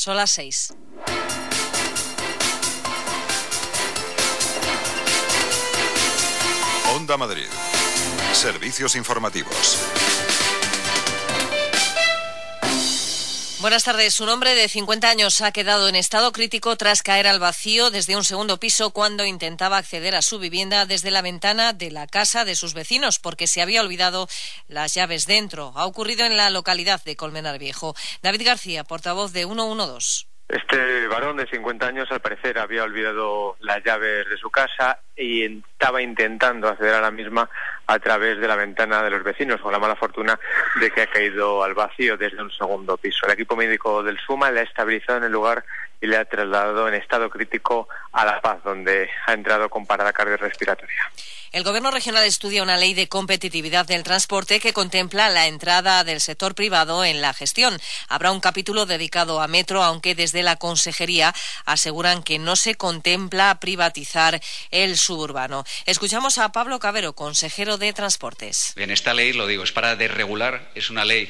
Son las 6. Onda Madrid. Servicios informativos. Buenas tardes. Un hombre de 50 años ha quedado en estado crítico tras caer al vacío desde un segundo piso cuando intentaba acceder a su vivienda desde la ventana de la casa de sus vecinos porque se había olvidado las llaves dentro. Ha ocurrido en la localidad de Colmenar Viejo. David García, portavoz de 112. Este varón de 50 años, al parecer, había olvidado las llaves de su casa y estaba intentando acceder a la misma a través de la ventana de los vecinos, con la mala fortuna de que ha caído al vacío desde un segundo piso. El equipo médico del SUMA le ha estabilizado en el lugar y le ha trasladado en estado crítico a La Paz, donde ha entrado con parada cardiorrespiratoria. El Gobierno regional estudia una ley de competitividad del transporte que contempla la entrada del sector privado en la gestión. Habrá un capítulo dedicado a Metro, aunque desde la Consejería aseguran que no se contempla privatizar el suburbano. Escuchamos a Pablo Cabero, consejero de Transportes. Bien, esta ley, lo digo, es para desregular, es una ley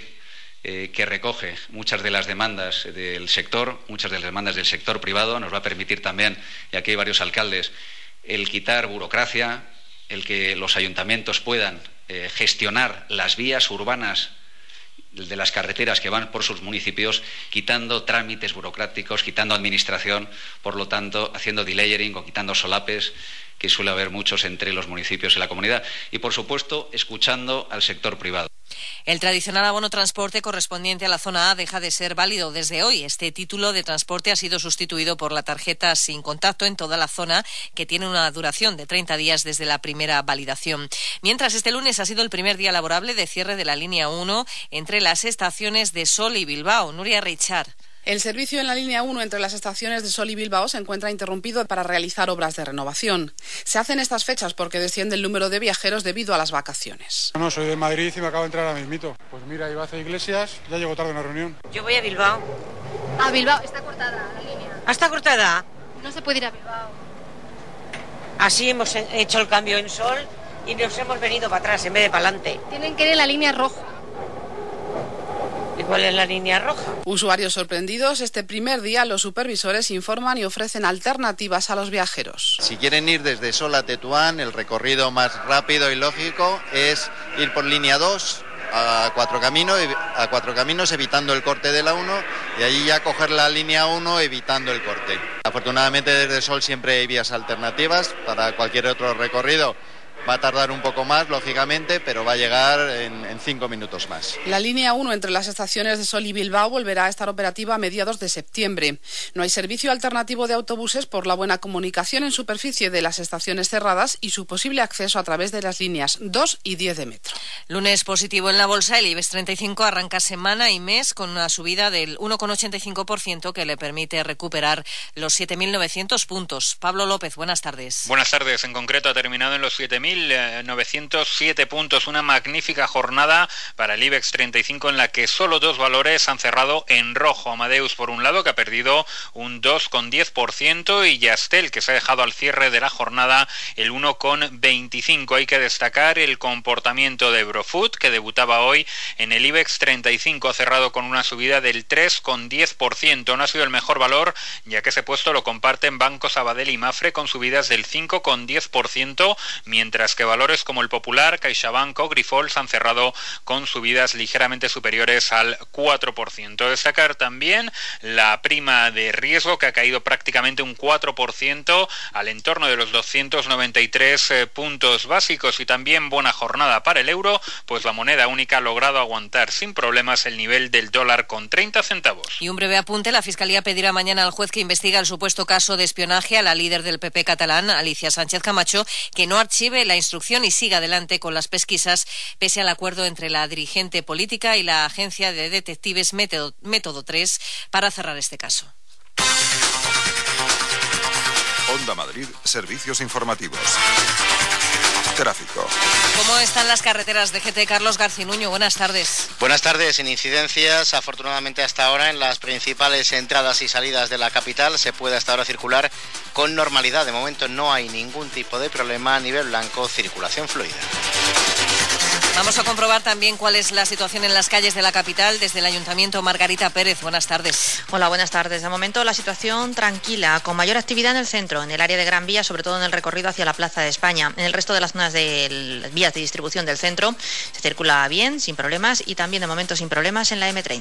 que recoge muchas de las demandas del sector, muchas de las demandas del sector privado. Nos va a permitir también, y aquí hay varios alcaldes, el quitar burocracia, el que los ayuntamientos puedan gestionar las vías urbanas de las carreteras que van por sus municipios, quitando trámites burocráticos, quitando administración, por lo tanto, haciendo delayering o quitando solapes, que suele haber muchos entre los municipios y la comunidad. Y, por supuesto, escuchando al sector privado. El tradicional abono transporte correspondiente a la zona A deja de ser válido desde hoy. Este título de transporte ha sido sustituido por la tarjeta sin contacto en toda la zona, que tiene una duración de 30 días desde la primera validación. Mientras, este lunes ha sido el primer día laborable de cierre de la línea 1 entre las estaciones de Sol y Bilbao. Nuria Richard. El servicio en la línea 1 entre las estaciones de Sol y Bilbao se encuentra interrumpido para realizar obras de renovación. Se hacen estas fechas porque desciende el número de viajeros debido a las vacaciones. No, soy de Madrid y me acabo de entrar ahora mismito. Pues mira, iba hacia Iglesias, ya llego tarde a una reunión. Yo voy a Bilbao. A Bilbao, está cortada la línea. ¿Ah, está cortada? No se puede ir a Bilbao. Así hemos hecho el cambio en Sol y nos hemos venido para atrás en vez de para adelante. Tienen que ir en la línea roja. ¿Y cuál es la línea roja? Usuarios sorprendidos, este primer día los supervisores informan y ofrecen alternativas a los viajeros. Si quieren ir desde Sol a Tetuán, el recorrido más rápido y lógico es ir por línea 2 a Cuatro Caminos, evitando el corte de la 1, y allí ya coger la línea 1 evitando el corte. Afortunadamente desde Sol siempre hay vías alternativas para cualquier otro recorrido. Va a tardar un poco más, lógicamente, pero va a llegar en 5 minutos más. La línea 1 entre las estaciones de Sol y Bilbao volverá a estar operativa a mediados de septiembre. No hay servicio alternativo de autobuses por la buena comunicación en superficie de las estaciones cerradas y su posible acceso a través de las líneas 2 y 10 de metro. Lunes positivo en la bolsa. El IBEX 35 arranca semana y mes con una subida del 1,85% que le permite recuperar los 7.900 puntos. Pablo López, buenas tardes. Buenas tardes. En concreto ha terminado en los 7.907 puntos. Una magnífica jornada para el IBEX 35 en la que solo dos valores han cerrado en rojo. Amadeus, por un lado, que ha perdido un 2,10%, y Yastel, que se ha dejado al cierre de la jornada el 1,25%. Hay que destacar el comportamiento de Eurofood, que debutaba hoy en el IBEX 35. Ha cerrado con una subida del 3,10%. No ha sido el mejor valor, ya que ese puesto lo comparten Banco Sabadell y Mafre con subidas del 5,10%, mientras que valores como el Popular, CaixaBank o Grifols han cerrado con subidas ligeramente superiores al 4%. Destacar también la prima de riesgo, que ha caído prácticamente un 4% al entorno de los 293 puntos básicos, y también buena jornada para el euro, pues la moneda única ha logrado aguantar sin problemas el nivel del dólar con 30 centavos. Y un breve apunte: la Fiscalía pedirá mañana al juez que investiga el supuesto caso de espionaje a la líder del PP catalán, Alicia Sánchez Camacho, que no archive la instrucción y siga adelante con las pesquisas pese al acuerdo entre la dirigente política y la agencia de detectives Método 3 para cerrar este caso. Onda Madrid, servicios informativos. Tráfico. ¿Cómo están las carreteras de GT? Carlos Garcinuño, buenas tardes. Buenas tardes. Sin incidencias, afortunadamente hasta ahora en las principales entradas y salidas de la capital se puede hasta ahora circular con normalidad. De momento no hay ningún tipo de problema. A nivel blanco, circulación fluida. Vamos a comprobar también cuál es la situación en las calles de la capital desde el Ayuntamiento. Margarita Pérez, buenas tardes. Hola, buenas tardes. De momento la situación tranquila, con mayor actividad en el centro, en el área de Gran Vía, sobre todo en el recorrido hacia la Plaza de España. En el resto de las zonas de las vías de distribución del centro se circula bien, sin problemas, y también de momento sin problemas en la M30.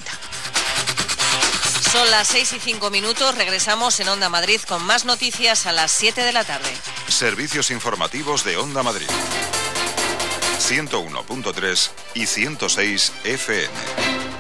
Son las 6:05. Regresamos en Onda Madrid con más noticias a las 7 de la tarde. Servicios informativos de Onda Madrid. 101.3 y 106 FM.